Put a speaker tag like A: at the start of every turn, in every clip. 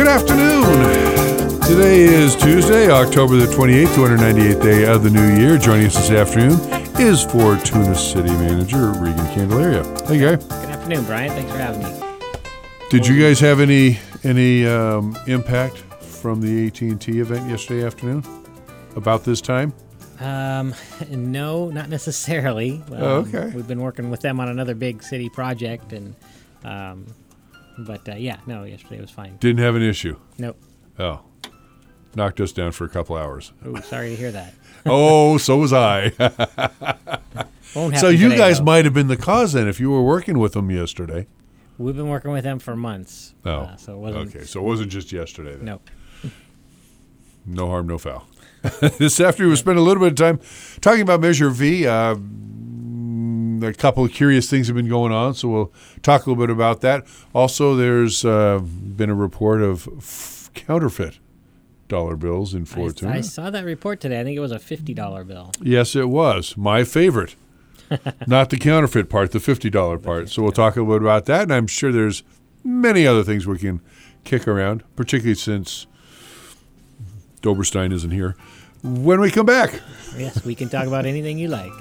A: afternoon. Today is Tuesday, October the 28th, 298th day of the new year. Joining us this afternoon is Fortuna City Manager Regan Candelaria. Hey, Guy.
B: Good afternoon, Brian. Thanks for having me.
A: Did you guys have any impact from the AT&T event yesterday afternoon about this time?
B: No, not necessarily.
A: Okay.
B: We've been working with them on another big city project, and yesterday was fine.
A: Didn't have an issue?
B: Nope.
A: Oh. Knocked us down for a couple hours.
B: Oh, sorry to hear that.
A: Oh, so was I.
B: Won't happen
A: So you
B: today,
A: guys
B: though.
A: might have been the cause then if you were working with them yesterday.
B: We've been working with them for months.
A: Oh,
B: so it wasn't.
A: okay. So it wasn't just yesterday then.
B: Nope.
A: No harm, no foul. This afternoon, we'll spend a little bit of time talking about Measure V. A couple of curious things have been going on, so we'll talk a little bit about that. Also, there's been a report of counterfeit dollar bills in Fortuna.
B: I saw that report today. I think it was a $50 bill.
A: Yes, it was. My favorite. Not the counterfeit part, the $50 part. So we'll talk a little bit about that, and I'm sure there's many other things we can kick around, particularly since Doberstein isn't here. When we come back.
B: Yes, we can talk about anything you like.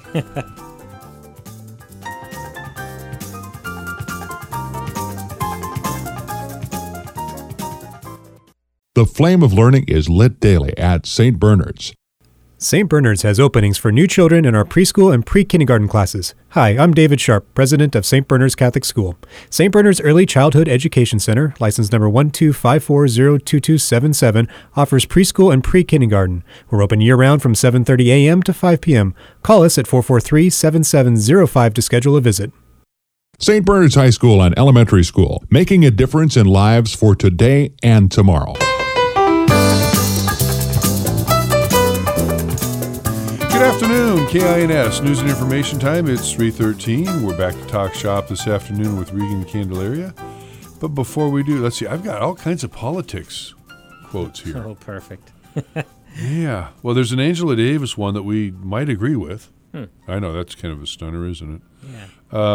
C: The flame of learning is lit daily at St. Bernard's.
D: St. Bernard's has openings for new children in our preschool and pre-kindergarten classes. Hi, I'm David Sharp, president of St. Bernard's Catholic School. St. Bernard's Early Childhood Education Center, license number 125402277, offers preschool and pre-kindergarten. We're open year-round from 7:30 a.m. to 5 p.m. Call us at 443-7705 to schedule a visit.
C: St. Bernard's High School and Elementary School, making a difference in lives for today and tomorrow.
A: Good afternoon, KINS News and Information Time. It's 3:13. We're back to Talk Shop this afternoon with Regan Candelaria. But before we do, let's see. I've got all kinds of politics quotes here.
B: Oh, perfect.
A: Yeah. Well, there's an Angela Davis one that we might agree with.
B: Hmm.
A: I know, that's kind of a stunner, isn't it?
B: Yeah.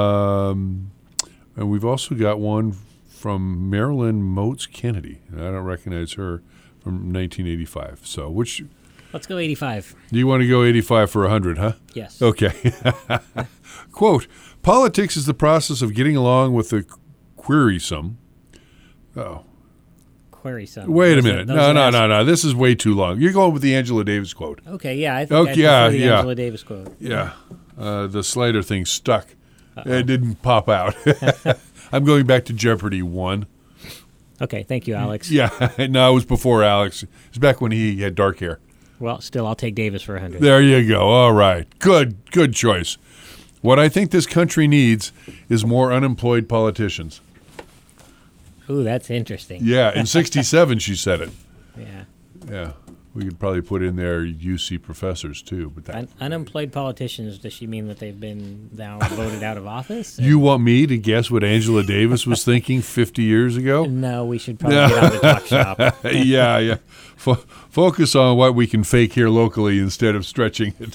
A: And we've also got one from Marilyn Moats Kennedy. And I don't recognize her, from 1985. So which...
B: Let's go 85.
A: You want to go 85 for 100, huh?
B: Yes.
A: Okay. Quote, politics is the process of getting along with the queersome. Oh.
B: Query-some.
A: Wait a minute. No. This is way too long. You're going with the Angela Davis quote.
B: Okay, yeah. I think
A: Okay,
B: I prefer
A: yeah,
B: the
A: yeah.
B: Angela Davis quote.
A: Yeah. The slider thing stuck. It didn't pop out. I'm going back to Jeopardy 1.
B: Okay, thank you, Alex.
A: Yeah. No, it was before Alex. It was back when he had dark hair.
B: Well, still, I'll take Davis for 100.
A: There you go. All right. Good choice. What I think this country needs is more unemployed politicians.
B: Ooh, that's interesting.
A: Yeah, in 67 she said it.
B: Yeah.
A: Yeah. We could probably put in there UC professors too, but that,
B: Unemployed politicians, does she mean that they've been now voted out of office?
A: You want me to guess what Angela Davis was thinking 50 years ago?
B: No, we should probably get on the talk shop.
A: Yeah. Focus on what we can fake here locally instead of stretching it.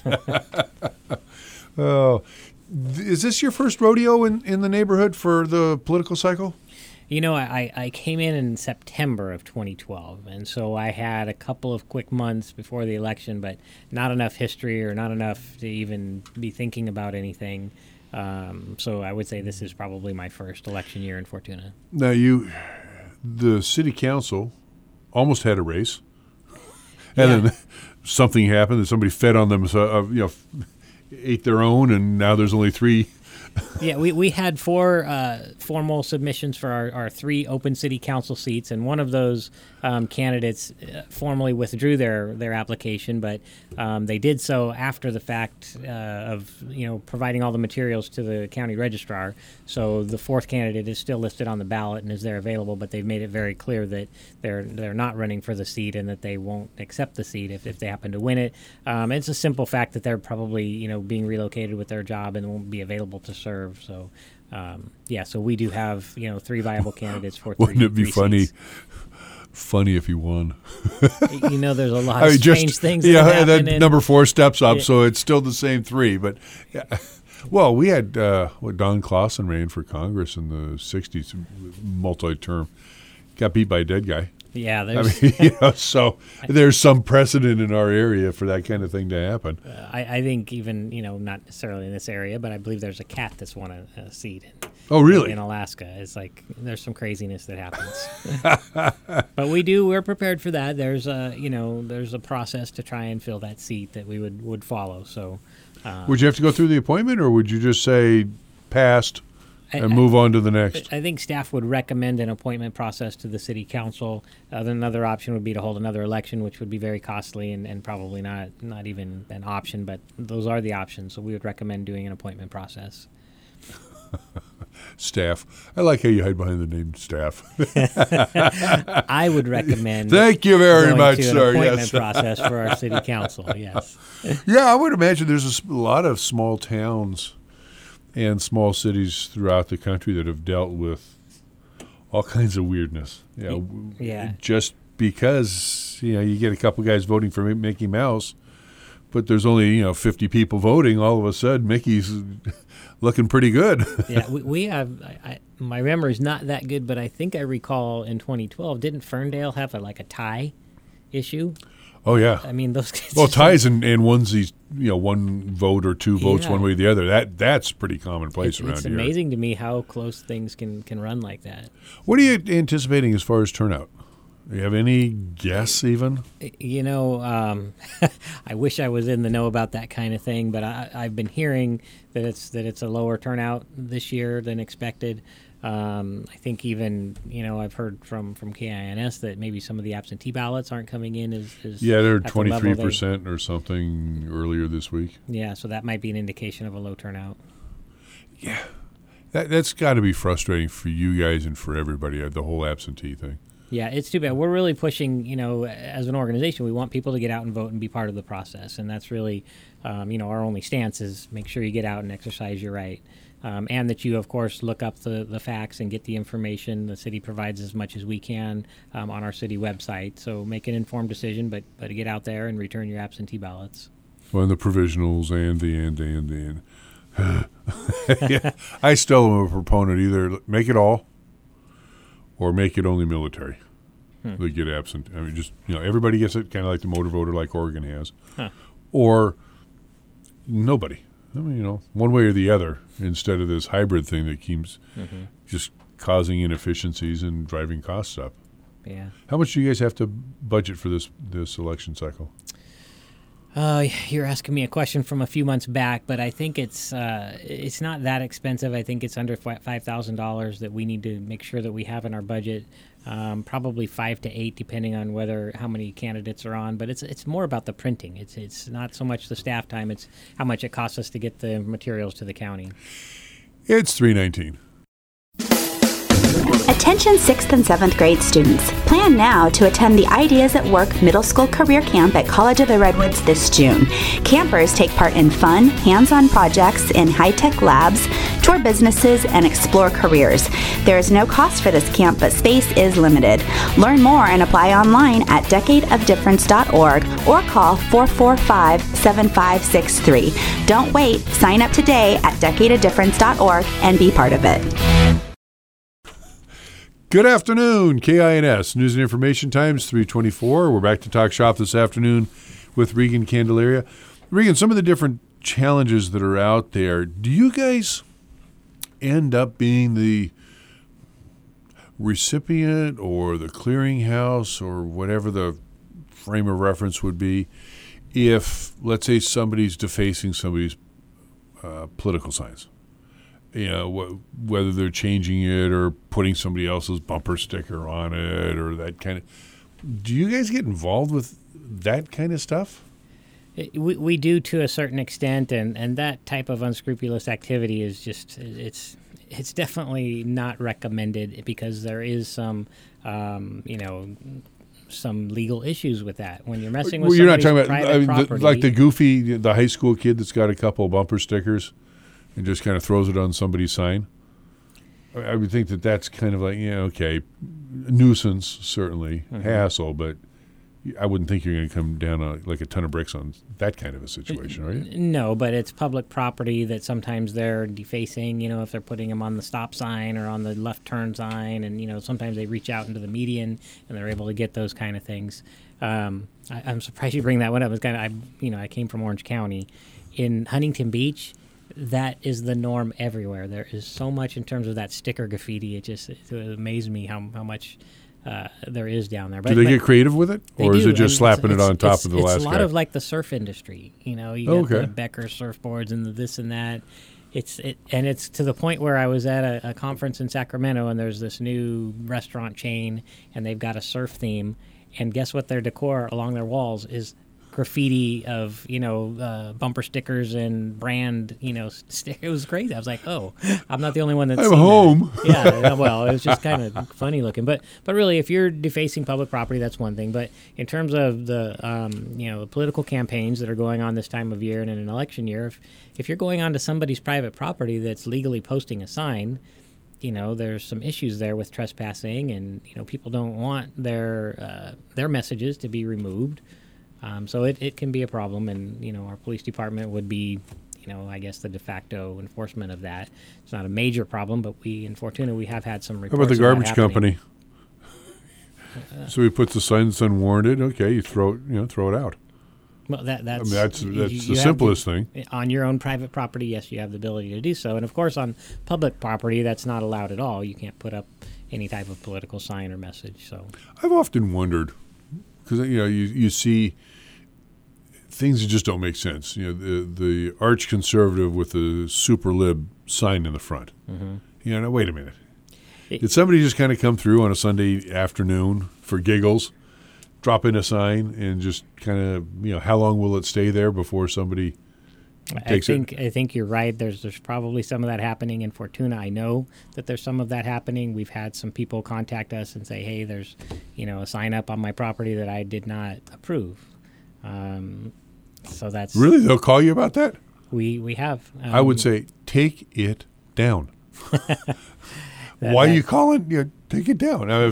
A: Oh, is this your first rodeo in the neighborhood for the political cycle?
B: You know, I came in September of 2012, and so I had a couple of quick months before the election, but not enough history or not enough to even be thinking about anything. So I would say this is probably my first election year in Fortuna.
A: Now, the city council almost had a race, and then something happened, and somebody fed on them, ate their own, and now there's only 3.
B: Yeah, we had 4 formal submissions for our 3 open city council seats, and one of those candidates formally withdrew their application, but they did so after the fact of providing all the materials to the county registrar. So the 4th candidate is still listed on the ballot and is there available, but they've made it very clear that they're not running for the seat and that they won't accept the seat if they happen to win it. It's a simple fact that they're probably being relocated with their job and won't be available to serve. So, so we do have 3 viable candidates for 3
A: Wouldn't it be
B: seats.
A: funny if he won?
B: There's a lot of strange things that happen.
A: That number 4 steps up, so it's still the same 3. But, well, we had Don Clausen ran for Congress in the 60s, multi-term. Got beat by a dead guy.
B: Yeah,
A: I
B: there's.
A: mean, so there's some precedent in our area for that kind of thing to happen.
B: I think even not necessarily in this area, but I believe there's a cat that's won a seat
A: Oh, really?
B: in Alaska. It's like there's some craziness that happens. But we're prepared for that. There's a process to try and fill that seat that we would follow. So
A: Would you have to go through the appointment, or would you just say passed and move on to the next?
B: I think staff would recommend an appointment process to the city council. Then another option would be to hold another election, which would be very costly and probably not even an option, but those are the options. So we would recommend doing an appointment process.
A: Staff. I like how you hide behind the name staff.
B: I would recommend.
A: Thank you very
B: going
A: much,
B: to
A: sir.
B: An appointment
A: Yes.
B: process for our city council. Yes.
A: Yeah, I would imagine there's a lot of small towns and small cities throughout the country that have dealt with all kinds of weirdness.
B: Yeah.
A: Just because you get a couple guys voting for Mickey Mouse, but there's only 50 people voting. All of a sudden, Mickey's looking pretty good.
B: Yeah, we have. My memory's not that good, but I think I recall in 2012, didn't Ferndale have a tie issue?
A: Oh yeah.
B: I mean, those guys.
A: Well, ties and onesies, one vote or two votes
B: Yeah.
A: one way or the other. That's pretty commonplace around
B: It's
A: here.
B: amazing to me how close things can run like that.
A: What are you anticipating as far as turnout? Do you have any guess even?
B: I wish I was in the know about that kind of thing, but I've been hearing that it's a lower turnout this year than expected. I think even I've heard from KINS that maybe some of the absentee ballots aren't coming in as
A: Yeah, they're
B: at the level
A: 23% or something earlier this week.
B: Yeah, so that might be an indication of a low turnout.
A: That's got to be frustrating for you guys and for everybody, the whole absentee thing.
B: Yeah, it's too bad. We're really pushing, as an organization, we want people to get out and vote and be part of the process. And that's really, our only stance is make sure you get out and exercise your right. And that you, of course, look up the facts and get the information. The city provides as much as we can on our city website. So make an informed decision, but get out there and return your absentee ballots.
A: Well, and the provisionals and yeah, I still am a proponent. Either make it all or make it only military. They get absent. I mean, just everybody gets it, kind of like the motor voter, like Oregon has, or nobody. I mean, one way or the other, instead of this hybrid thing that keeps just causing inefficiencies and driving costs up.
B: Yeah.
A: How much do you guys have to budget for this election cycle?
B: You're asking me a question from a few months back, but I think it's not that expensive. I think it's under $5,000 that we need to make sure that we have in our budget. Probably 5 to 8, depending on how many candidates are on. But it's more about the printing. It's not so much the staff time. It's how much it costs us to get the materials to the county.
A: It's 3:19.
E: Attention 6th and 7th grade students. Plan now to attend the Ideas at Work Middle School Career Camp at College of the Redwoods this June. Campers take part in fun, hands-on projects in high-tech labs, tour businesses, and explore careers. There is no cost for this camp, but space is limited. Learn more and apply online at decadeofdifference.org or call 445-7563. Don't wait. Sign up today at decadeofdifference.org and be part of it.
A: Good afternoon, KINS News and Information Times 3:24. We're back to talk shop this afternoon with Regan Candelaria. Regan, some of the different challenges that are out there, do you guys end up being the recipient or the clearinghouse or whatever the frame of reference would be if, let's say, somebody's defacing somebody's political signs? Whether they're changing it or putting somebody else's bumper sticker on it or that kind of. Do you guys get involved with that kind of stuff?
B: We do to a certain extent, and that type of unscrupulous activity is just it's definitely not recommended because there is some some legal issues with that when you're messing with.
A: Well, you're not talking
B: private
A: about
B: property.
A: like the goofy, the high school kid that's got a couple of bumper stickers and just kind of throws it on somebody's sign. I would think that that's kind of like, okay, nuisance, certainly, hassle, but, I wouldn't think you're going to come down like a ton of bricks on that kind of a situation, are you?
B: No, but it's public property that sometimes they're defacing, if they're putting them on the stop sign or on the left turn sign. And, sometimes they reach out into the median and they're able to get those kind of things. I'm surprised you bring that one up. It's I came from Orange County. In Huntington Beach, that is the norm everywhere. There is so much in terms of that sticker graffiti. It amazed me how much there is down there.
A: Do they get creative with it, or is it just slapping it on top of the last guy?
B: It's a lot of like the surf industry. You got the Becker surfboards and the this and that. It's to the point where I was at a conference in Sacramento, and there's this new restaurant chain, and they've got a surf theme. And guess what? Their decor along their walls is graffiti of bumper stickers and brand it was crazy. I was like, oh, I'm not the only one that's
A: I'm home.
B: Yeah, well, it was just kind of funny looking, but really, if you're defacing public property, that's one thing. But in terms of the the political campaigns that are going on this time of year and in an election year, if you're going onto somebody's private property that's legally posting a sign, there's some issues there with trespassing, and people don't want their messages to be removed. So it can be a problem, and our police department would be, I guess the de facto enforcement of that. It's not a major problem, but in Fortuna we have had some reports.
A: How about the garbage
B: happening.
A: company? So he puts the sign that's unwarranted. Okay, you throw it out.
B: Well, that's
A: the simplest thing.
B: On your own private property, yes, you have the ability to do so, and of course on public property, that's not allowed at all. You can't put up any type of political sign or message. So
A: I've often wondered, because you see things that just don't make sense. The arch conservative with the super lib sign in the front. Mm-hmm. Now, wait a minute. Did somebody just kind of come through on a Sunday afternoon for giggles, drop in a sign, and just kind of, how long will it stay there before somebody takes it?
B: I think you're right. There's probably some of that happening in Fortuna. I know that there's some of that happening. We've had some people contact us and say, hey, there's, a sign up on my property that I did not approve. So that's
A: really, they'll call you about that.
B: We have.
A: I would say take it down. Why are you calling? Take it down. Now,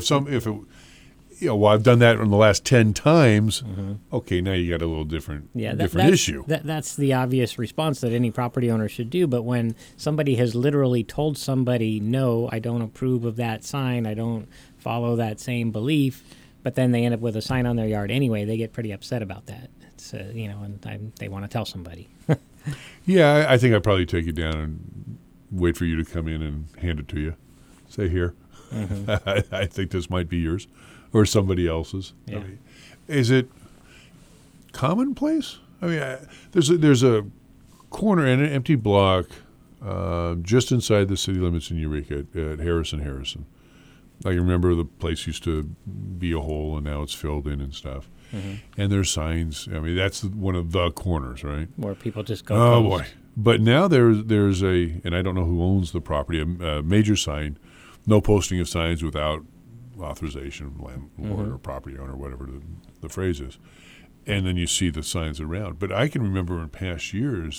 A: I've done that in the last 10 times. Mm-hmm. Okay, now you got a little different issue.
B: That's the obvious response that any property owner should do. But when somebody has literally told somebody, no, I don't approve of that sign, I don't follow that same belief, but then they end up with a sign on their yard anyway, they get pretty upset about that. It's and they want to tell somebody.
A: Yeah, I think I'd probably take it down and wait for you to come in and hand it to you. Say, here. Mm-hmm. I think this might be yours or somebody else's.
B: Yeah.
A: Is it commonplace? There's a corner and an empty block just inside the city limits in Eureka at Harrison. I remember the place used to be a hole, and now it's filled in and stuff. Mm-hmm. And there's signs. That's one of the corners, right?
B: Where people just go.
A: Oh, boy. But now there's and I don't know who owns the property, a major sign, no posting of signs without authorization of landlord or property owner, whatever the phrase is. And then you see the signs around. But I can remember in past years,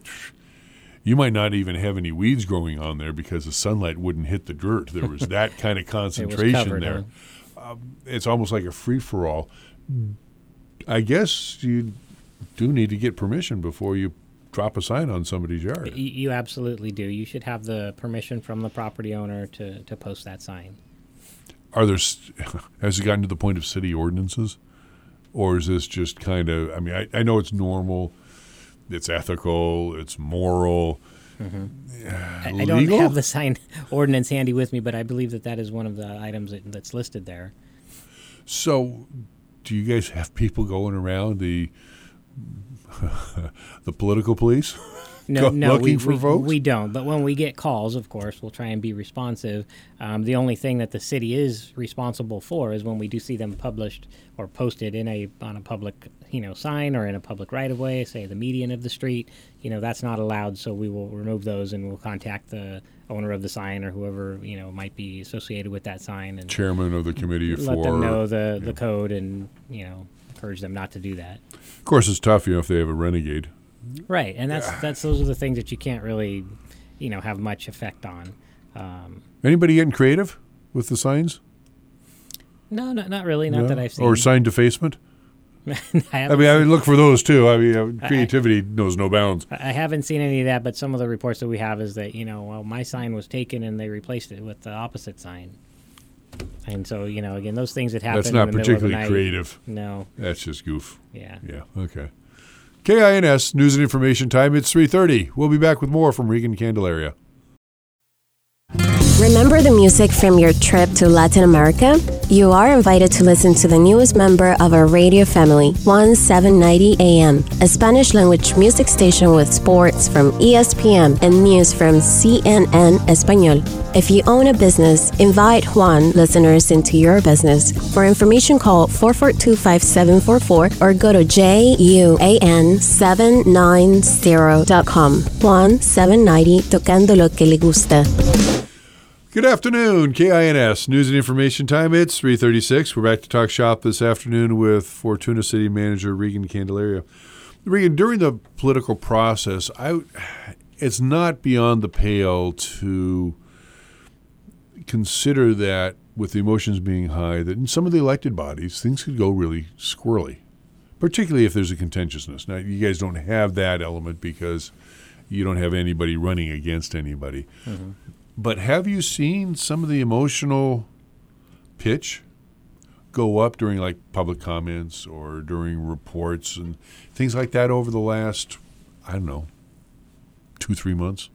A: you might not even have any weeds growing on there because the sunlight wouldn't hit the dirt. There was that kind of concentration
B: covered,
A: there. Huh? It's almost like a free-for-all. I guess you do need to get permission before you drop a sign on somebody's yard.
B: You absolutely do. You should have the permission from the property owner to post that sign.
A: Has it gotten to the point of city ordinances? Or is this just kind of, I know it's normal, it's ethical, it's moral.
B: Mm-hmm. I don't have the sign ordinance handy with me, but I believe that is one of the items that's listed there.
A: So do you guys have people going around the political police?
B: No,
A: looking for folks?
B: We don't. But when we get calls, of course, we'll try and be responsive. The only thing that the city is responsible for is when we do see them published or posted on a public sign or in a public right of way, say the median of the street. That's not allowed, so we will remove those and we'll contact the owner of the sign or whoever might be associated with that sign and
A: chairman of the committee
B: let them know the code and encourage them not to do that.
A: Of course, it's tough if they have a renegade.
B: Right, and that's those are the things that you can't really, have much effect on.
A: Anybody getting creative with the signs?
B: No, not really. Not that I've seen.
A: Or sign defacement? I mean, look for those too. I mean, creativity knows no bounds.
B: I haven't seen any of that, but some of the reports that we have is that, well, my sign was taken and they replaced it with the opposite sign. And so, again, those things that happen.
A: That's not
B: in the middle of the
A: particularly
B: night,
A: creative.
B: No.
A: That's just goof.
B: Yeah.
A: Yeah. Okay. KINS News and Information Time. It's 3:30. We'll be back with more from Regan Candelaria.
F: Remember the music from your trip to Latin America? You are invited to listen to the newest member of our radio family, 1790 AM, a Spanish-language music station with sports from ESPN and news from CNN Español. If you own a business, invite Juan listeners into your business. For information, call 442-5744 or go to JUAN790.com. Juan 790, tocando lo que le gusta.
A: Good afternoon, KINS News and Information Time. It's 3:36. We're back to talk shop this afternoon with Fortuna City Manager Regan Candelaria. Regan, during the political process, it's not beyond the pale to consider that with the emotions being high, that in some of the elected bodies, things could go really squirrely, particularly if there's a contentiousness. Now, you guys don't have that element because you don't have anybody running against anybody. Mm-hmm. But have you seen some of the emotional pitch go up during like public comments or during reports and things like that over the last, 2-3 months?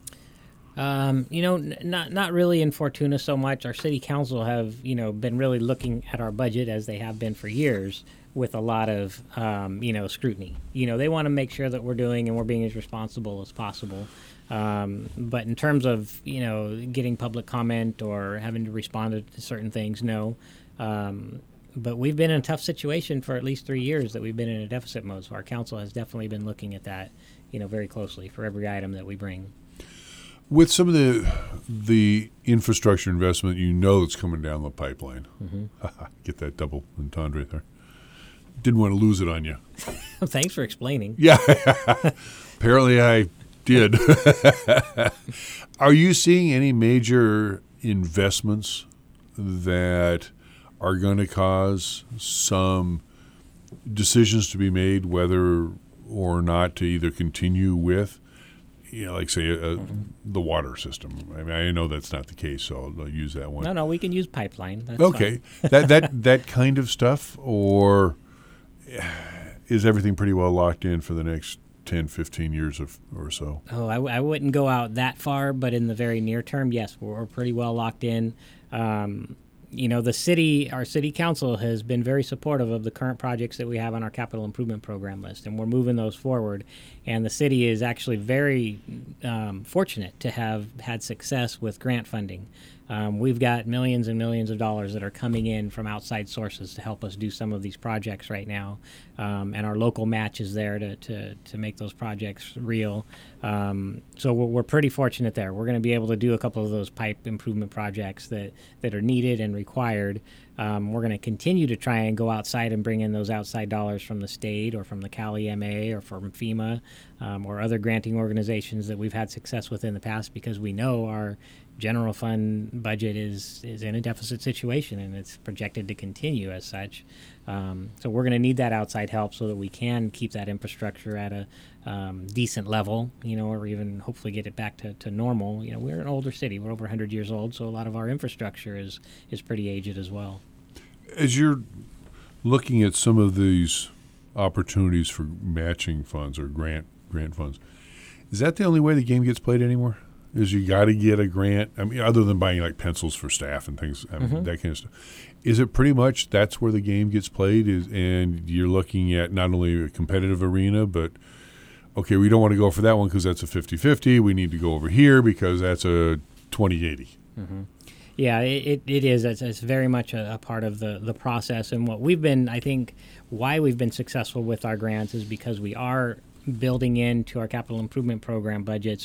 B: Not really in Fortuna so much. Our city council have, been really looking at our budget as they have been for years with a lot of, scrutiny. They want to make sure that we're doing and we're being as responsible as possible. But in terms of, getting public comment or having to respond to certain things, no. But we've been in a tough situation for at least 3 years that we've been in a deficit mode. So our council has definitely been looking at that, very closely for every item that we bring.
A: With some of the infrastructure investment, that's coming down the pipeline. Mm-hmm. Get that double entendre there. Didn't want to lose it on you.
B: Thanks for explaining.
A: Yeah. Apparently I did. Are you seeing any major investments that are going to cause some decisions to be made whether or not to either continue with, like say the water system? I mean, I know that's not the case, so I'll use that one.
B: No, we can use pipeline. That's
A: okay. that kind of stuff, or is everything pretty well locked in for the next 10, 15 years or so?
B: Oh, I wouldn't go out that far, but in the very near term, yes, we're pretty well locked in. Our city council has been very supportive of the current projects that we have on our capital improvement program list, and we're moving those forward. And the city is actually very fortunate to have had success with grant funding. We've got millions and millions of dollars that are coming in from outside sources to help us do some of these projects right now. And our local match is there to make those projects real. So we're pretty fortunate there. We're going to be able to do a couple of those pipe improvement projects that are needed and required. We're going to continue to try and go outside and bring in those outside dollars from the state or from the Cali MA or from FEMA or other granting organizations that we've had success with in the past, because we know our general fund budget is in a deficit situation and it's projected to continue as such. So we're going to need that outside help so that we can keep that infrastructure at a decent level, or even hopefully get it back to normal. We're an older city. We're over 100 years old, so a lot of our infrastructure is pretty aged as well.
A: As you're looking at some of these opportunities for matching funds or grant funds, is that the only way the game gets played anymore? Is you got to get a grant? I mean, other than buying like pencils for staff and things, that kind of stuff. Is it pretty much that's where the game gets played? And you're looking at not only a competitive arena, but okay, we don't want to go for that one because that's a 50-50. We need to go over here because that's a 20-80.
B: Mm-hmm. Yeah, it is. It's very much a part of the process. And what we've been, I think, why we've been successful with our grants is because we are building into our capital improvement program budgets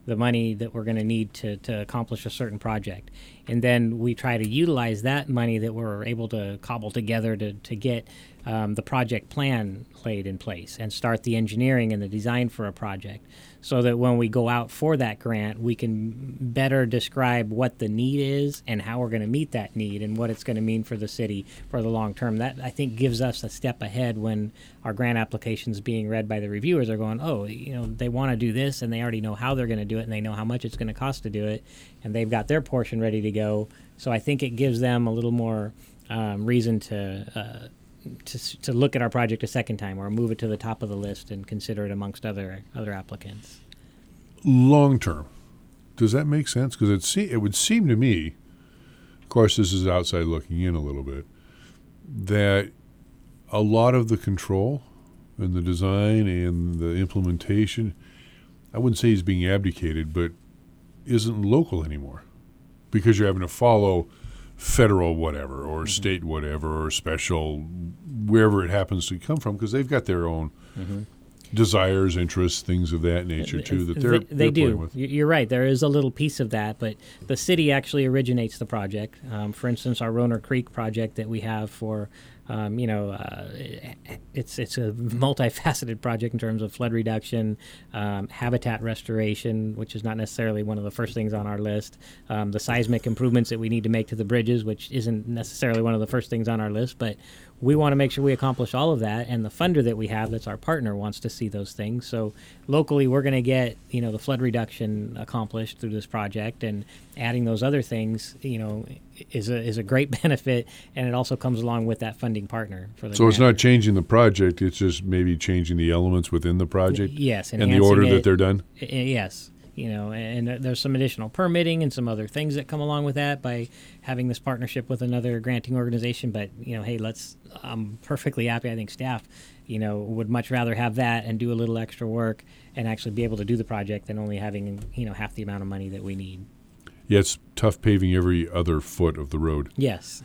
B: the money that we're going to need to accomplish a certain project. And then we try to utilize that money that we're able to cobble together to get the project plan laid in place and start the engineering and the design for a project, so that when we go out for that grant, we can better describe what the need is and how we're going to meet that need and what it's going to mean for the city for the long term. That, I think, gives us a step ahead when our grant applications being read by the reviewers are going, oh, they want to do this, and they already know how they're going to do it, and they know how much it's going to cost to do it, and they've got their portion ready to go. So I think it gives them a little more reason to look at our project a second time, or move it to the top of the list and consider it amongst other applicants.
A: Long term, does that make sense? Because it would seem to me, of course this is outside looking in a little bit, that a lot of the control and the design and the implementation, I wouldn't say is being abdicated, but isn't local anymore, because you're having to follow federal whatever or state whatever or special wherever it happens to come from, because they've got their own desires, interests, things of that nature too that they're playing with.
B: You're right. There is a little piece of that, but the city actually originates the project. For instance, our Roner Creek project that we have for it's a multifaceted project in terms of flood reduction, habitat restoration, which is not necessarily one of the first things on our list, the seismic improvements that we need to make to the bridges, which isn't necessarily one of the first things on our list, but we want to make sure we accomplish all of that, and the funder that we have, that's our partner, wants to see those things. So locally, we're going to get the flood reduction accomplished through this project, and adding those other things, is a great benefit, and it also comes along with that funding partner for the.
A: So it's not changing the project; it's just maybe changing the elements within the project.
B: Yes,
A: and the order that they're done.
B: Yes. And there's some additional permitting and some other things that come along with that by having this partnership with another granting organization. But, hey, I'm perfectly happy. I think staff, would much rather have that and do a little extra work and actually be able to do the project than only having, half the amount of money that we need.
A: Yeah, it's tough paving every other foot of the road.
B: Yes.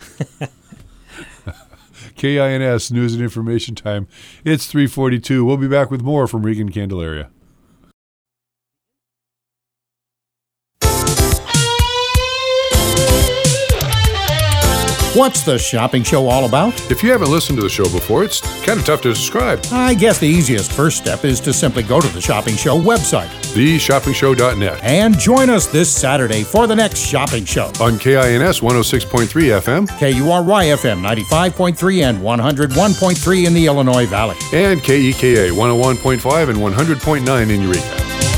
A: KINS News and Information Time. It's 3:42. We'll be back with more from Regan Candelaria.
G: What's the shopping show all about?
A: If you haven't listened to the show before, it's kind of tough to describe.
G: I guess the easiest first step is to simply go to the Shopping Show website,
A: theshoppingshow.net,
G: and join us this Saturday for the next shopping show
A: on KINS 106.3 FM,
G: KURY FM 95.3 and 101.3 in the Illinois Valley,
A: and KEKA 101.5 and 100.9 in Eureka.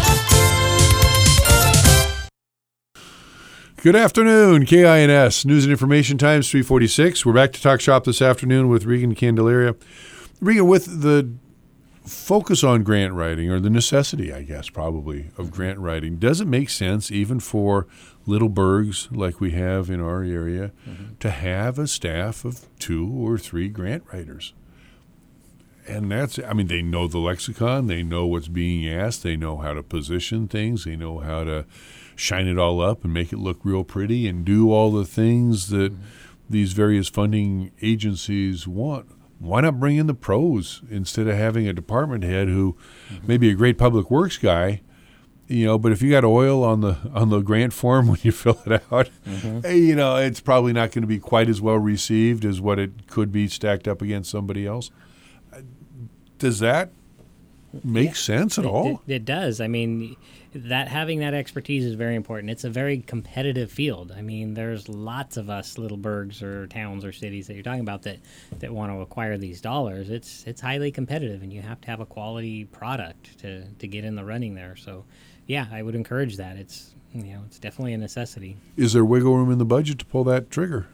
A: Good afternoon, KINS News and Information Times 3:46. We're back to talk shop this afternoon with Regan Candelaria. Regan, with the focus on grant writing, or the necessity, I guess, probably, of grant writing, does it make sense, even for little burgs like we have in our area, to have a staff of 2 or 3 grant writers? And they know the lexicon, they know what's being asked, they know how to position things, they know how to shine it all up and make it look real pretty and do all the things that these various funding agencies want. Why not bring in the pros instead of having a department head who may be a great public works guy, but if you got oil on the grant form when you fill it out, it's probably not going to be quite as well received as what it could be stacked up against somebody else. Does that make sense at all?
B: It does. Having that expertise is very important. It's a very competitive field. There's lots of us little burgs or towns or cities that you're talking about that want to acquire these dollars. It's highly competitive, and you have to have a quality product to get in the running there. So, yeah, I would encourage that. It's definitely a necessity.
A: Is there wiggle room in the budget to pull that trigger?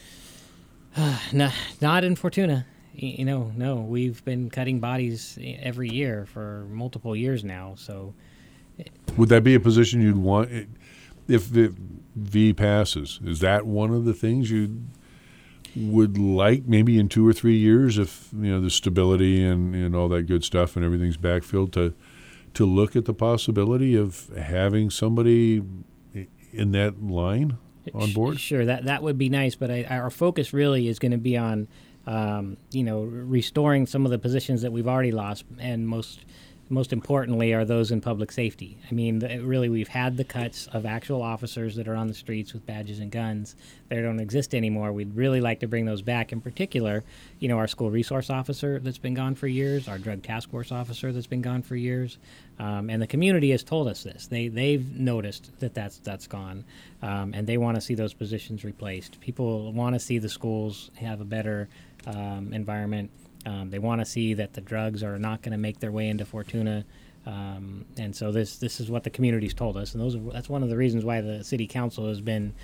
B: Not in Fortuna. No. We've been cutting bodies every year for multiple years now, so.
A: Would that be a position you'd want if the V passes? Is that one of the things you would like maybe in 2 or 3 years, if the stability and all that good stuff and everything's backfilled, to look at the possibility of having somebody in that line on board?
B: Sure, that would be nice, but our focus really is going to be on restoring some of the positions that we've already lost, and most most importantly, are those in public safety. I mean, really, we've had the cuts of actual officers that are on the streets with badges and guns. They don't exist anymore. We'd really like to bring those back. In particular, our school resource officer that's been gone for years, our drug task force officer that's been gone for years, and the community has told us this. They've noticed that's gone, and they want to see those positions replaced. People want to see the schools have a better environment. They want to see that the drugs are not going to make their way into Fortuna, and so this is what the community's told us, and that's one of the reasons why the city council has been,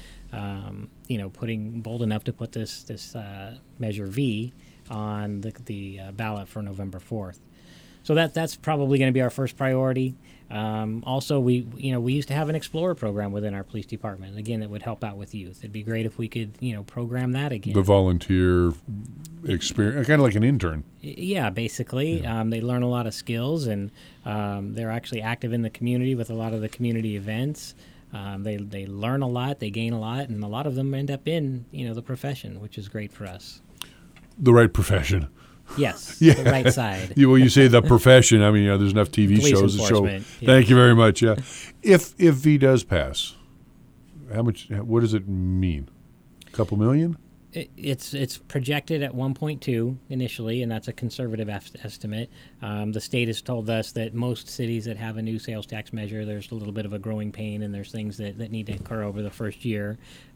B: putting bold enough to put this Measure V on the ballot for November 4th. So that's probably going to be our first priority. Also, we used to have an Explorer program within our police department. Again, that would help out with youth. It'd be great if we could, program that again.
A: The volunteer experience, kind of like an intern.
B: Yeah, basically. Yeah. They learn a lot of skills, and they're actually active in the community with a lot of the community events. They learn a lot, they gain a lot, and a lot of them end up in, the profession, which is great for us.
A: The right profession.
B: Yes, the right side.
A: You say the profession. I mean, there's enough TV
B: Police
A: shows to show.
B: Yeah.
A: Thank you very much. Yeah, if V does pass, how much? What does it mean? A couple million?
B: It's projected at 1.2 initially, and that's a conservative estimate. The state has told us that most cities that have a new sales tax measure, there's a little bit of a growing pain, and there's things that need to occur over the first year.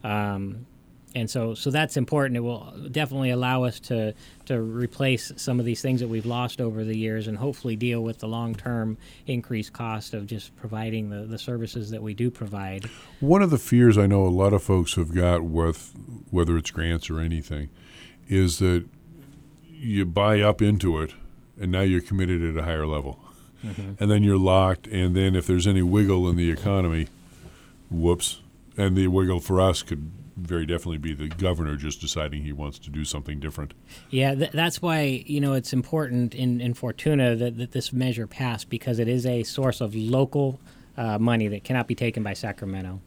B: And so that's important. It will definitely allow us to replace some of these things that we've lost over the years, and hopefully deal with the long-term increased cost of just providing the services that we do provide.
A: One of the fears I know a lot of folks have got with whether it's grants or anything is that you buy up into it, and now you're committed at a higher level. Mm-hmm. And then you're locked, and then if there's any wiggle in the economy, whoops. And the wiggle for us could very definitely be the governor just deciding he wants to do something different.
B: Yeah, that's why it's important in Fortuna that this measure pass, because it is a source of local money that cannot be taken by Sacramento.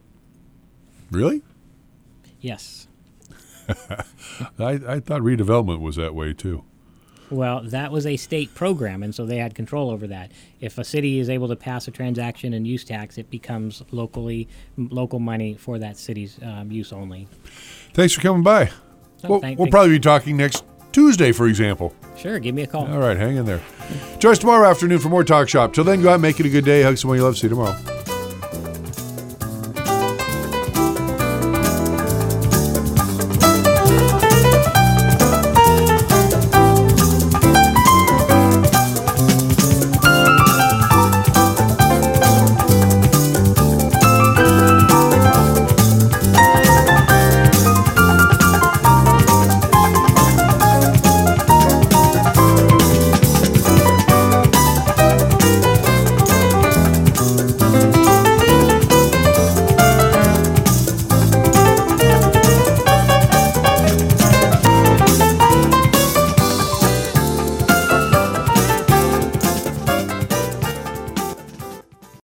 A: Really?
B: Yes.
A: I thought redevelopment was that way too.
B: Well, that was a state program, and so they had control over that. If a city is able to pass a transaction and use tax, it becomes local money for that city's use only. Thanks for coming by. We'll probably be talking next Tuesday, for example. Sure, give me a call. All right, hang in there. Join us tomorrow afternoon for more Talk Shop. Till then, go out and make it a good day. Hug someone you love. See you tomorrow.